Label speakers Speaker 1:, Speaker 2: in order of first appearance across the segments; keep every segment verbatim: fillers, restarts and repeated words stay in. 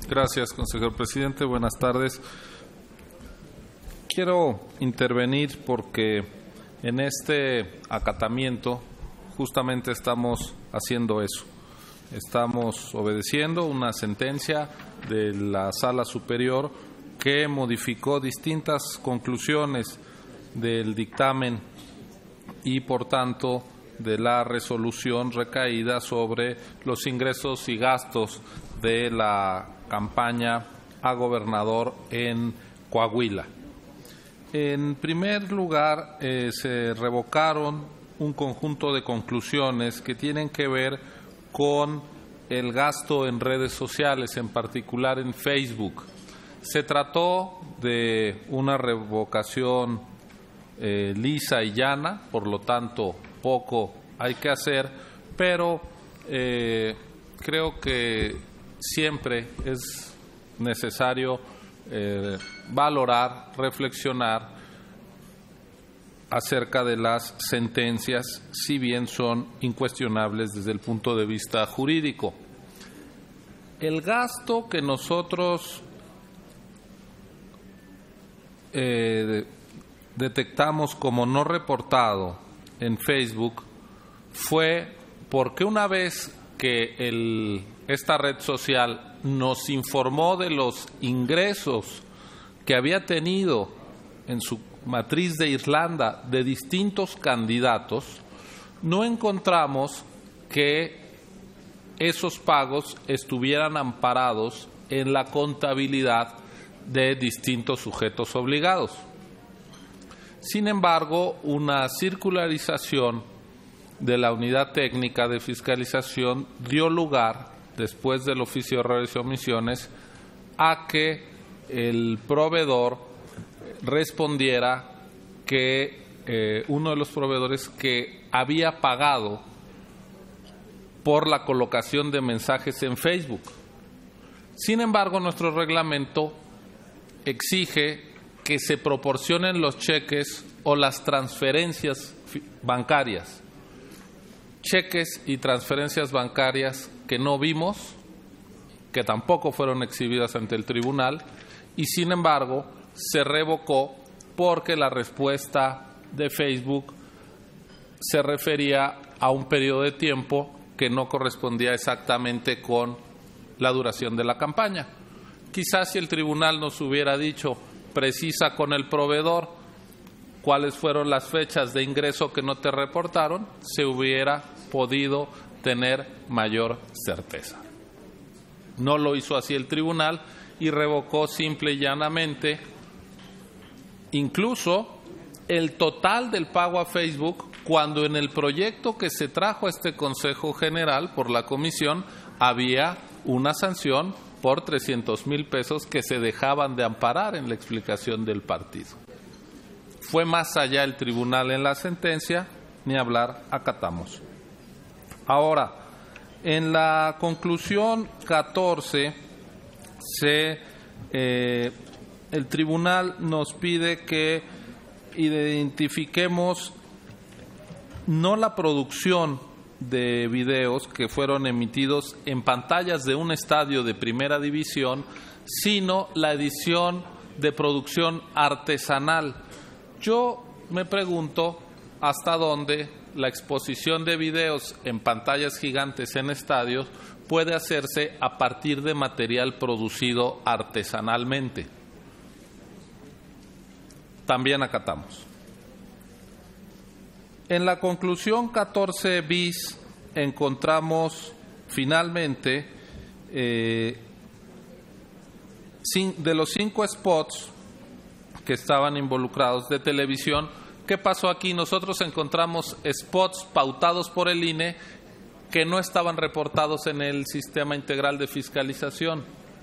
Speaker 1: Gracias, consejero presidente. Buenas tardes. Quiero intervenir porque en este acatamiento justamente estamos haciendo eso. Estamos obedeciendo una sentencia de la Sala Superior que modificó distintas conclusiones del dictamen y, por tanto, de la resolución recaída sobre los ingresos y gastos de la campaña a gobernador en Coahuila. En primer lugar, eh, se revocaron un conjunto de conclusiones que tienen que ver con el gasto en redes sociales, en particular en Facebook. Se trató de una revocación eh, lisa y llana, por lo tanto, poco hay que hacer, pero eh, creo que siempre es necesario eh, valorar, reflexionar acerca de las sentencias, si bien son incuestionables desde el punto de vista jurídico. El gasto que nosotros eh, detectamos como no reportado en Facebook fue porque una vez que el, esta red social nos informó de los ingresos que había tenido en su matriz de Irlanda de distintos candidatos, no encontramos que esos pagos estuvieran amparados en la contabilidad de distintos sujetos obligados. Sin embargo, una circularización de la Unidad Técnica de Fiscalización dio lugar, después del oficio de errores y omisiones, a que el proveedor respondiera que eh, uno de los proveedores que había pagado por la colocación de mensajes en Facebook. Sin embargo, nuestro reglamento exige que se proporcionen los cheques o las transferencias bancarias. Cheques y transferencias bancarias que no vimos, que tampoco fueron exhibidas ante el tribunal, y sin embargo se revocó porque la respuesta de Facebook se refería a un periodo de tiempo que no correspondía exactamente con la duración de la campaña. Quizás si el tribunal nos hubiera dicho precisa con el proveedor cuáles fueron las fechas de ingreso que no te reportaron, se hubiera podido tener mayor certeza. No lo hizo así el tribunal y revocó simple y llanamente incluso el total del pago a Facebook, cuando en el proyecto que se trajo a este Consejo General por la Comisión había una sanción por trescientos mil pesos que se dejaban de amparar en la explicación del partido. Fue más allá el tribunal en la sentencia, ni hablar, acatamos. Ahora, en la conclusión catorce, se, eh, el tribunal nos pide que identifiquemos no la producción de videos que fueron emitidos en pantallas de un estadio de primera división, sino la edición de producción artesanal. Yo me pregunto hasta dónde la exposición de videos en pantallas gigantes en estadios puede hacerse a partir de material producido artesanalmente. También acatamos. En la conclusión catorce bis encontramos finalmente eh, de los cinco spots que estaban involucrados de televisión. ¿Qué pasó aquí? Nosotros encontramos spots pautados por el I N E que no estaban reportados en el Sistema Integral de Fiscalización.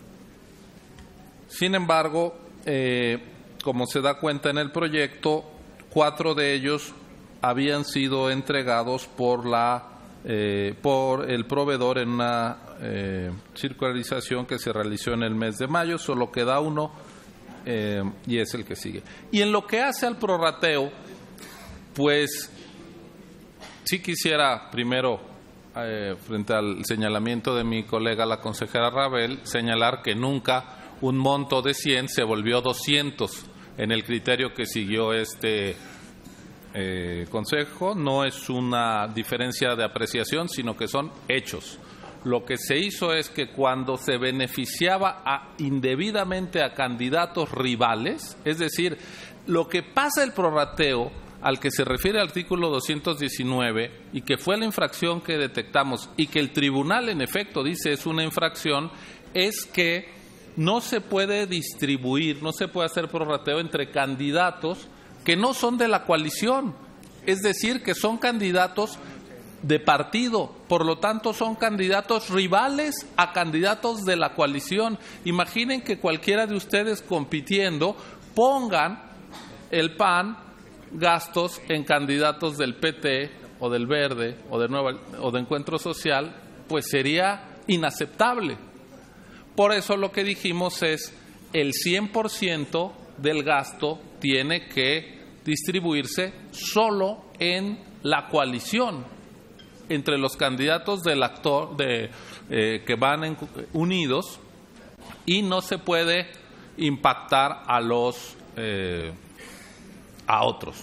Speaker 1: Sin embargo, eh, como se da cuenta en el proyecto, cuatro de ellos habían sido entregados por la eh, por el proveedor en una eh, circularización que se realizó en el mes de mayo. Solo queda uno eh, y es el que sigue. Y en lo que hace al prorrateo, pues sí quisiera primero eh, frente al señalamiento de mi colega la consejera Rabel, señalar que nunca un monto de cien se volvió doscientos en el criterio que siguió este eh, consejo. No es una diferencia de apreciación, sino que son hechos. Lo que se hizo es que cuando se beneficiaba a, indebidamente a candidatos rivales, es decir, lo que pasa el prorrateo al que se refiere el artículo doscientos diecinueve y que fue la infracción que detectamos y que el tribunal en efecto dice es una infracción, es que no se puede distribuir, no se puede hacer prorrateo entre candidatos que no son de la coalición, es decir, que son candidatos de partido, por lo tanto son candidatos rivales a candidatos de la coalición. Imaginen que cualquiera de ustedes compitiendo pongan el P A N gastos en candidatos del P T o del Verde o de Nueva o de Encuentro Social, pues sería inaceptable. Por eso lo que dijimos es el cien por ciento del gasto tiene que distribuirse solo en la coalición, entre los candidatos del actor de, eh, que van en, unidos, y no se puede impactar a los eh, a otros.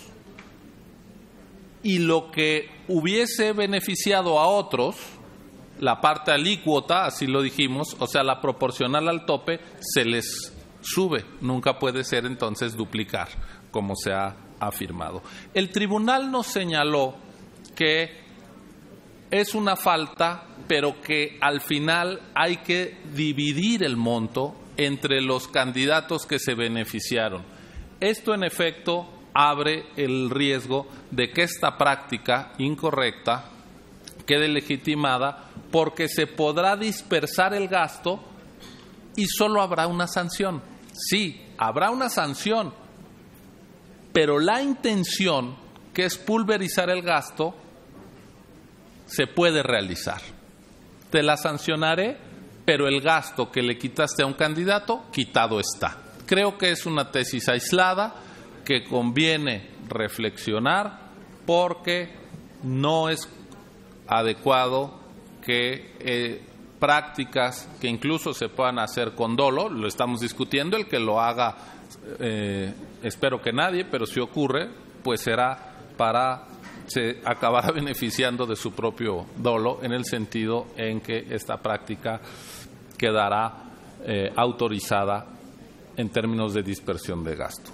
Speaker 1: Y lo que hubiese beneficiado a otros, la parte alícuota, así lo dijimos, o sea, la proporcional al tope, se les sube. Nunca puede ser entonces duplicar, como se ha afirmado. El tribunal nos señaló que es una falta, pero que al final hay que dividir el monto entre los candidatos que se beneficiaron. Esto, en efecto, abre el riesgo de que esta práctica incorrecta quede legitimada, porque se podrá dispersar el gasto y solo habrá una sanción. Sí, habrá una sanción, pero la intención, que es pulverizar el gasto, se puede realizar. Te la sancionaré, pero el gasto que le quitaste a un candidato, quitado está. Creo que es una tesis aislada que conviene reflexionar, porque no es adecuado que eh, prácticas que incluso se puedan hacer con dolo, lo estamos discutiendo, el que lo haga, eh, espero que nadie, pero si ocurre, pues será para, se acabará beneficiando de su propio dolo, en el sentido en que esta práctica quedará eh, autorizada en términos de dispersión de gasto.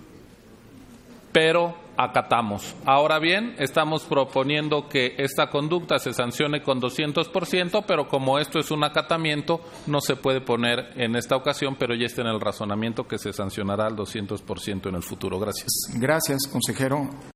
Speaker 1: Pero acatamos. Ahora bien, estamos proponiendo que esta conducta se sancione con doscientos por ciento, pero como esto es un acatamiento, no se puede poner en esta ocasión, pero ya está en el razonamiento que se sancionará al doscientos por ciento en el futuro. Gracias.
Speaker 2: Gracias, consejero.